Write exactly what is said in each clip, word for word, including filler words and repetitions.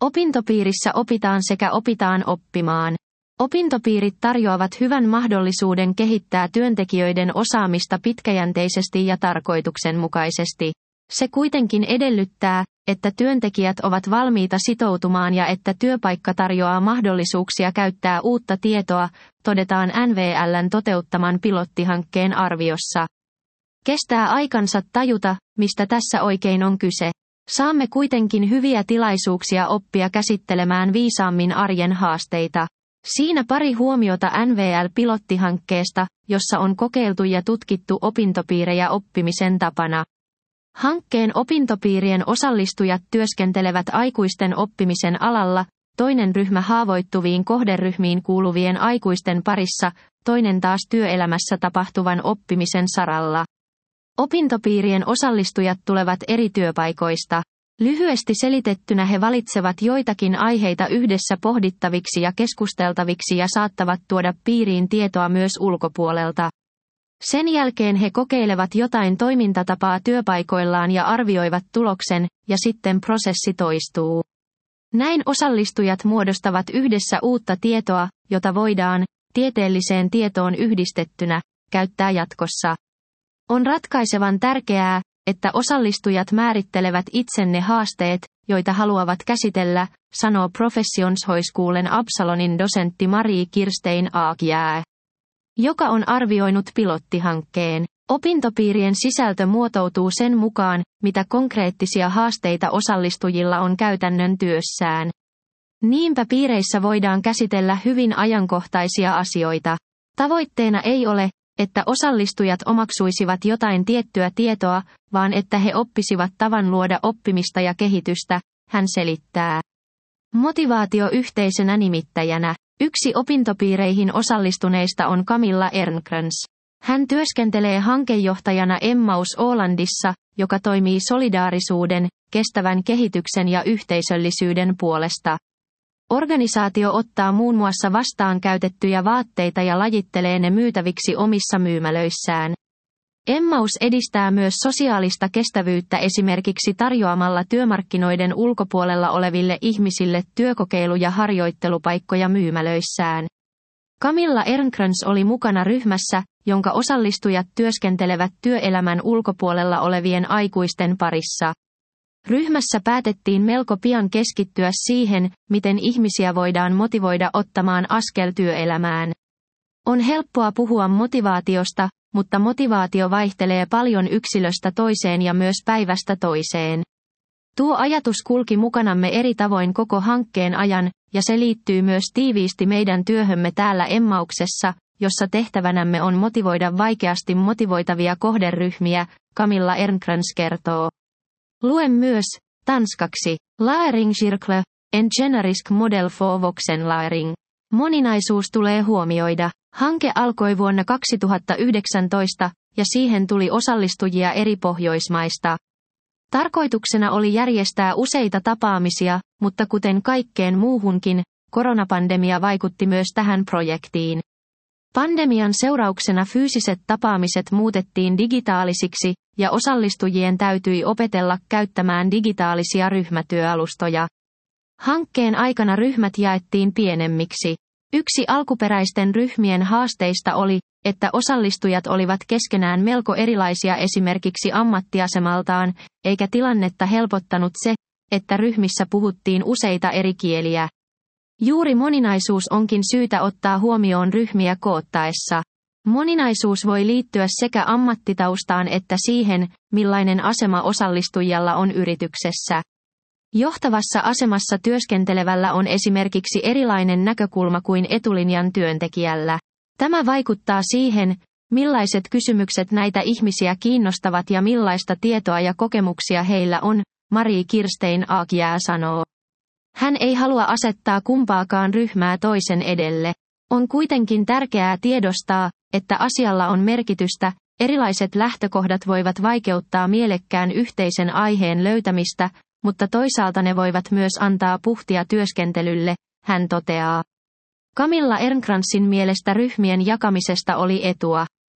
Opintopiirissä opitaan sekä opitaan oppimaan. Opintopiirit tarjoavat hyvän mahdollisuuden kehittää työntekijöiden osaamista pitkäjänteisesti ja tarkoituksenmukaisesti. Se kuitenkin edellyttää, että työntekijät ovat valmiita sitoutumaan ja että työpaikka tarjoaa mahdollisuuksia käyttää uutta tietoa, todetaan N V L:n toteuttaman pilottihankkeen arviossa. Kestää aikansa tajuta, mistä tässä oikein on kyse. Saamme kuitenkin hyviä tilaisuuksia oppia käsittelemään viisaammin arjen haasteita. Siinä pari huomiota N V L-pilottihankkeesta, jossa on kokeiltu ja tutkittu opintopiirejä oppimisen tapana. Hankkeen opintopiirien osallistujat työskentelevät aikuisten oppimisen alalla, toinen ryhmä haavoittuviin kohderyhmiin kuuluvien aikuisten parissa, toinen taas työelämässä tapahtuvan oppimisen saralla. Opintopiirien osallistujat tulevat eri työpaikoista. Lyhyesti selitettynä he valitsevat joitakin aiheita yhdessä pohdittaviksi ja keskusteltaviksi ja saattavat tuoda piiriin tietoa myös ulkopuolelta. Sen jälkeen he kokeilevat jotain toimintatapaa työpaikoillaan ja arvioivat tuloksen, ja sitten prosessi toistuu. Näin osallistujat muodostavat yhdessä uutta tietoa, jota voidaan, tieteelliseen tietoon yhdistettynä, käyttää jatkossa. On ratkaisevan tärkeää, että osallistujat määrittelevät itse ne haasteet, joita haluavat käsitellä, sanoo Professionshögskolan Absalonin dosentti Marie-Kirstein Aagjää, joka on arvioinut pilottihankkeen. Opintopiirien sisältö muotoutuu sen mukaan, mitä konkreettisia haasteita osallistujilla on käytännön työssään. Niinpä piireissä voidaan käsitellä hyvin ajankohtaisia asioita. Tavoitteena ei ole, että osallistujat omaksuisivat jotain tiettyä tietoa, vaan että he oppisivat tavan luoda oppimista ja kehitystä, hän selittää. Motivaatio yhteisenä nimittäjänä. Yksi opintopiireihin osallistuneista on Camilla Ernkrans. Hän työskentelee hankejohtajana Emmaus Ålandissa, joka toimii solidaarisuuden, kestävän kehityksen ja yhteisöllisyyden puolesta. Organisaatio ottaa muun muassa vastaan käytettyjä vaatteita ja lajittelee ne myytäviksi omissa myymälöissään. Emmaus edistää myös sosiaalista kestävyyttä esimerkiksi tarjoamalla työmarkkinoiden ulkopuolella oleville ihmisille työkokeilu- ja harjoittelupaikkoja myymälöissään. Camilla Ernkrans oli mukana ryhmässä, jonka osallistujat työskentelevät työelämän ulkopuolella olevien aikuisten parissa. Ryhmässä päätettiin melko pian keskittyä siihen, miten ihmisiä voidaan motivoida ottamaan askel työelämään. On helppoa puhua motivaatiosta, mutta motivaatio vaihtelee paljon yksilöstä toiseen ja myös päivästä toiseen. Tuo ajatus kulki mukanamme eri tavoin koko hankkeen ajan, ja se liittyy myös tiiviisti meidän työhömme täällä Emmauksessa, jossa tehtävänämme on motivoida vaikeasti motivoitavia kohderyhmiä, Camilla Ernkrans kertoo. Luen myös, tanskaksi, Læringscirkel, en generisk model for voksenlæring. Moninaisuus tulee huomioida. Hanke alkoi vuonna kaksituhattayhdeksäntoista, ja siihen tuli osallistujia eri Pohjoismaista. Tarkoituksena oli järjestää useita tapaamisia, mutta kuten kaikkeen muuhunkin, koronapandemia vaikutti myös tähän projektiin. Pandemian seurauksena fyysiset tapaamiset muutettiin digitaalisiksi, ja osallistujien täytyi opetella käyttämään digitaalisia ryhmätyöalustoja. Hankkeen aikana ryhmät jaettiin pienemmiksi. Yksi alkuperäisten ryhmien haasteista oli, että osallistujat olivat keskenään melko erilaisia esimerkiksi ammattiasemaltaan, eikä tilannetta helpottanut se, että ryhmissä puhuttiin useita eri kieliä. Juuri moninaisuus onkin syytä ottaa huomioon ryhmiä koottaessa. Moninaisuus voi liittyä sekä ammattitaustaan että siihen, millainen asema osallistujalla on yrityksessä. Johtavassa asemassa työskentelevällä on esimerkiksi erilainen näkökulma kuin etulinjan työntekijällä. Tämä vaikuttaa siihen, millaiset kysymykset näitä ihmisiä kiinnostavat ja millaista tietoa ja kokemuksia heillä on, Marie-Kirstein Aagjää sanoo. Hän ei halua asettaa kumpaakaan ryhmää toisen edelle. On kuitenkin tärkeää tiedostaa, että asialla on merkitystä, erilaiset lähtökohdat voivat vaikeuttaa mielekkään yhteisen aiheen löytämistä, mutta toisaalta ne voivat myös antaa puhtia työskentelylle, hän toteaa. Camilla Ernkransin mielestä ryhmien jakamisesta oli etua.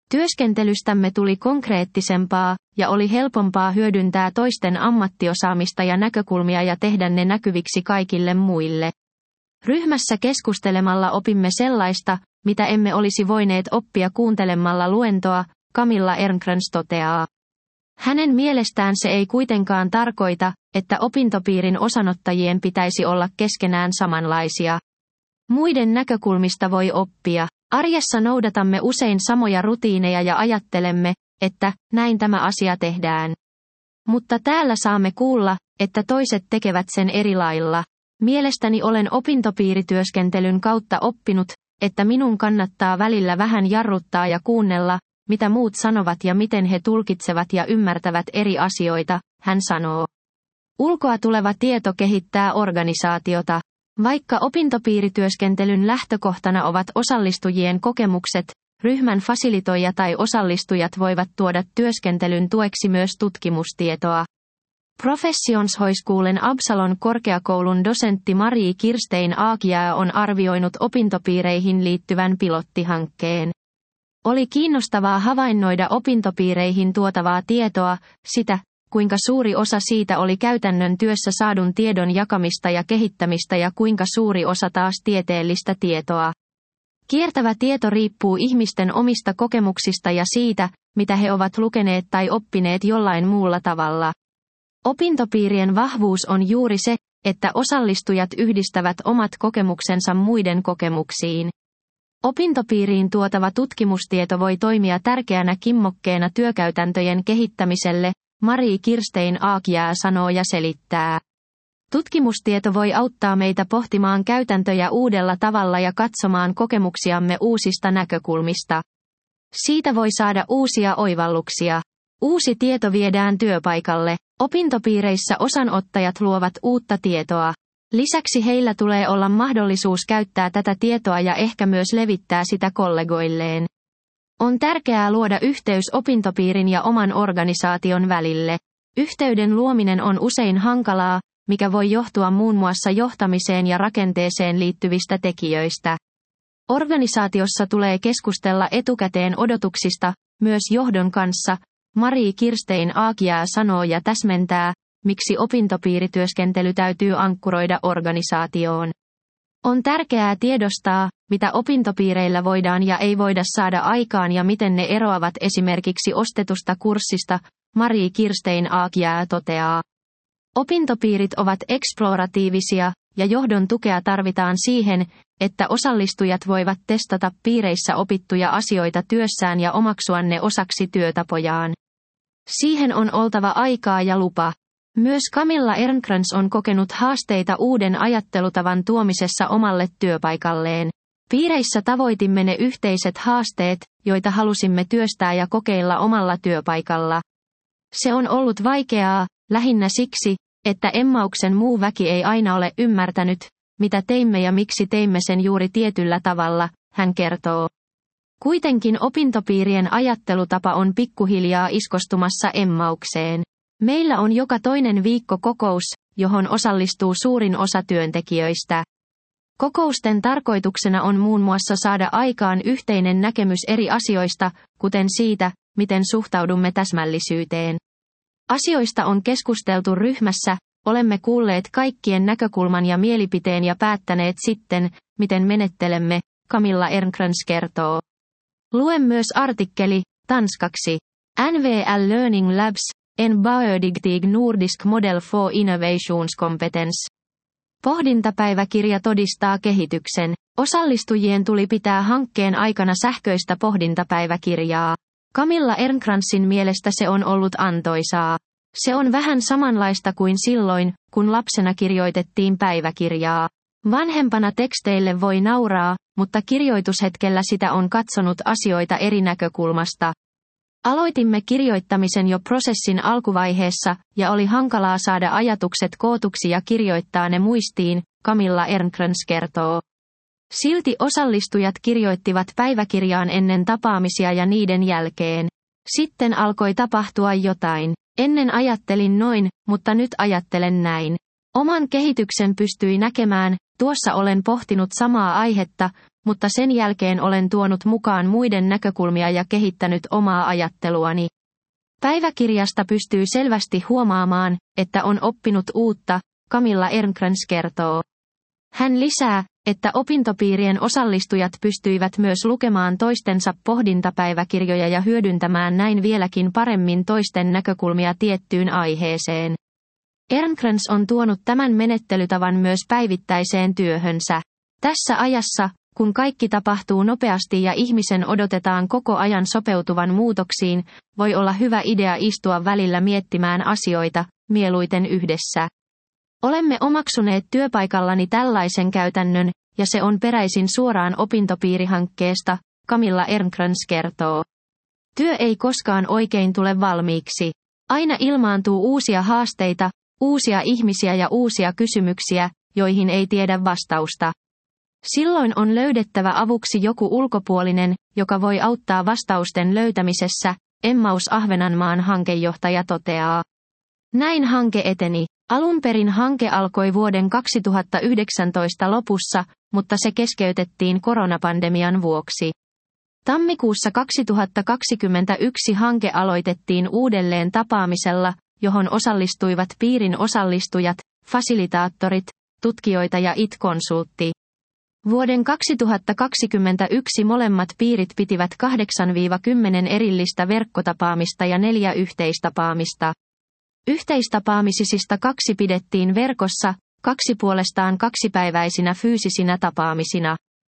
Työskentelystämme tuli konkreettisempaa, ja oli helpompaa hyödyntää toisten ammattiosaamista ja näkökulmia ja tehdä ne näkyviksi kaikille muille. Ryhmässä keskustelemalla opimme sellaista, mitä emme olisi voineet oppia kuuntelemalla luentoa, Camilla Ernkrans toteaa. Hänen mielestään se ei kuitenkaan tarkoita, että opintopiirin osanottajien pitäisi olla keskenään samanlaisia. Muiden näkökulmista voi oppia. Arjessa noudatamme usein samoja rutiineja ja ajattelemme, että näin tämä asia tehdään. Mutta täällä saamme kuulla, että toiset tekevät sen eri lailla. Mielestäni olen opintopiirityöskentelyn kautta oppinut, että minun kannattaa välillä vähän jarruttaa ja kuunnella, mitä muut sanovat ja miten he tulkitsevat ja ymmärtävät eri asioita, hän sanoo. Ulkoa tuleva tieto kehittää organisaatiota. Vaikka opintopiirityöskentelyn lähtökohtana ovat osallistujien kokemukset, ryhmän fasilitoija tai osallistujat voivat tuoda työskentelyn tueksi myös tutkimustietoa. Professionshögskolan Absalon korkeakoulun dosentti Marie Kirstein Aakiaa on arvioinut opintopiireihin liittyvän pilottihankkeen. Oli kiinnostavaa havainnoida opintopiireihin tuotavaa tietoa, sitä, kuinka suuri osa siitä oli käytännön työssä saadun tiedon jakamista ja kehittämistä ja kuinka suuri osa taas tieteellistä tietoa. Kiertävä tieto riippuu ihmisten omista kokemuksista ja siitä, mitä he ovat lukeneet tai oppineet jollain muulla tavalla. Opintopiirien vahvuus on juuri se, että osallistujat yhdistävät omat kokemuksensa muiden kokemuksiin. Opintopiiriin tuotava tutkimustieto voi toimia tärkeänä kimmokkeena työkäytäntöjen kehittämiselle, Marie Kirstein Aakiaa sanoo ja selittää. Tutkimustieto voi auttaa meitä pohtimaan käytäntöjä uudella tavalla ja katsomaan kokemuksiamme uusista näkökulmista. Siitä voi saada uusia oivalluksia. Uusi tieto viedään työpaikalle. Opintopiireissä osanottajat luovat uutta tietoa. Lisäksi heillä tulee olla mahdollisuus käyttää tätä tietoa ja ehkä myös levittää sitä kollegoilleen. On tärkeää luoda yhteys opintopiirin ja oman organisaation välille. Yhteyden luominen on usein hankalaa, mikä voi johtua muun muassa johtamiseen ja rakenteeseen liittyvistä tekijöistä. Organisaatiossa tulee keskustella etukäteen odotuksista, myös johdon kanssa, Marie Kirstein Aakiaa sanoo ja täsmentää, miksi opintopiirityöskentely täytyy ankkuroida organisaatioon. On tärkeää tiedostaa, mitä opintopiireillä voidaan ja ei voida saada aikaan ja miten ne eroavat esimerkiksi ostetusta kurssista, Marie Kirstein Aakiaa toteaa. Opintopiirit ovat eksploratiivisia, ja johdon tukea tarvitaan siihen, että osallistujat voivat testata piireissä opittuja asioita työssään ja omaksua ne osaksi työtapojaan. Siihen on oltava aikaa ja lupa. Myös Camilla Ernkrans on kokenut haasteita uuden ajattelutavan tuomisessa omalle työpaikalleen. Piireissä tavoitimme ne yhteiset haasteet, joita halusimme työstää ja kokeilla omalla työpaikalla. Se on ollut vaikeaa, lähinnä siksi, että Emmauksen muu väki ei aina ole ymmärtänyt, mitä teimme ja miksi teimme sen juuri tietyllä tavalla, hän kertoo. Kuitenkin opintopiirien ajattelutapa on pikkuhiljaa iskostumassa Emmaukseen. Meillä on joka toinen viikko kokous, johon osallistuu suurin osa työntekijöistä. Kokousten tarkoituksena on muun muassa saada aikaan yhteinen näkemys eri asioista, kuten siitä, miten suhtaudumme täsmällisyyteen. Asioista on keskusteltu ryhmässä, olemme kuulleet kaikkien näkökulman ja mielipiteen ja päättäneet sitten, miten menettelemme, Camilla Ernkrans kertoo. Luen myös artikkeli, tanskaksi. N V L Learning Labs, en biodigtig nordisk model for innovationskompetens. Pohdintapäiväkirja todistaa kehityksen. Osallistujien tuli pitää hankkeen aikana sähköistä pohdintapäiväkirjaa. Camilla Ernkransin mielestä se on ollut antoisaa. Se on vähän samanlaista kuin silloin, kun lapsena kirjoitettiin päiväkirjaa. Vanhempana teksteille voi nauraa, mutta kirjoitushetkellä sitä on katsonut asioita eri näkökulmasta. Aloitimme kirjoittamisen jo prosessin alkuvaiheessa, ja oli hankalaa saada ajatukset kootuksi ja kirjoittaa ne muistiin, Camilla Ernkrans kertoo. Silti osallistujat kirjoittivat päiväkirjaan ennen tapaamisia ja niiden jälkeen. Sitten alkoi tapahtua jotain. Ennen ajattelin noin, mutta nyt ajattelen näin. Oman kehityksen pystyi näkemään, tuossa olen pohtinut samaa aihetta, mutta sen jälkeen olen tuonut mukaan muiden näkökulmia ja kehittänyt omaa ajatteluani. Päiväkirjasta pystyy selvästi huomaamaan, että on oppinut uutta, Camilla Ernkrans kertoo. Hän lisää, että opintopiirien osallistujat pystyivät myös lukemaan toistensa pohdintapäiväkirjoja ja hyödyntämään näin vieläkin paremmin toisten näkökulmia tiettyyn aiheeseen. Ernkrans on tuonut tämän menettelytavan myös päivittäiseen työhönsä. Tässä ajassa, kun kaikki tapahtuu nopeasti ja ihmisen odotetaan koko ajan sopeutuvan muutoksiin, voi olla hyvä idea istua välillä miettimään asioita, mieluiten yhdessä. Olemme omaksuneet työpaikallani tällaisen käytännön, ja se on peräisin suoraan opintopiirihankkeesta, Camilla Ernkrans kertoo. Työ ei koskaan oikein tule valmiiksi. Aina ilmaantuu uusia haasteita, uusia ihmisiä ja uusia kysymyksiä, joihin ei tiedä vastausta. Silloin on löydettävä avuksi joku ulkopuolinen, joka voi auttaa vastausten löytämisessä, Emmaus Ahvenanmaan hankejohtaja toteaa. Näin hanke eteni. Alun perin hanke alkoi vuoden kaksituhattayhdeksäntoista lopussa, mutta se keskeytettiin koronapandemian vuoksi. Tammikuussa kaksituhattakaksikymmentäyksi hanke aloitettiin uudelleen tapaamisella, johon osallistuivat piirin osallistujat, fasilitaattorit, tutkijoita ja I T-konsultti. Vuoden kaksituhattakaksikymmentäyksi molemmat piirit pitivät kahdeksan kymmenen erillistä verkkotapaamista ja neljä yhteistapaamista. Yhteistapaamisista kaksi pidettiin verkossa, kaksi puolestaan kaksipäiväisinä fyysisinä tapaamisina.